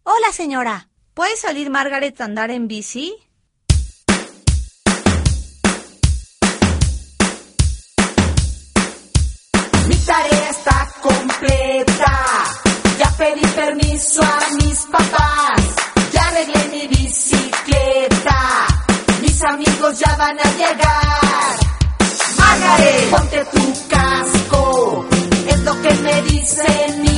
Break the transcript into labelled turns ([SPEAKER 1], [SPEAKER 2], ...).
[SPEAKER 1] Hola, señora. ¿Puede salir Margaret a andar en bici?
[SPEAKER 2] Mi tarea está completa. Ya pedí permiso a mis papás. Ya arreglé mi bicicleta. Mis amigos ya van a llegar. Margaret, ponte tu casco. Es lo que me dicen mis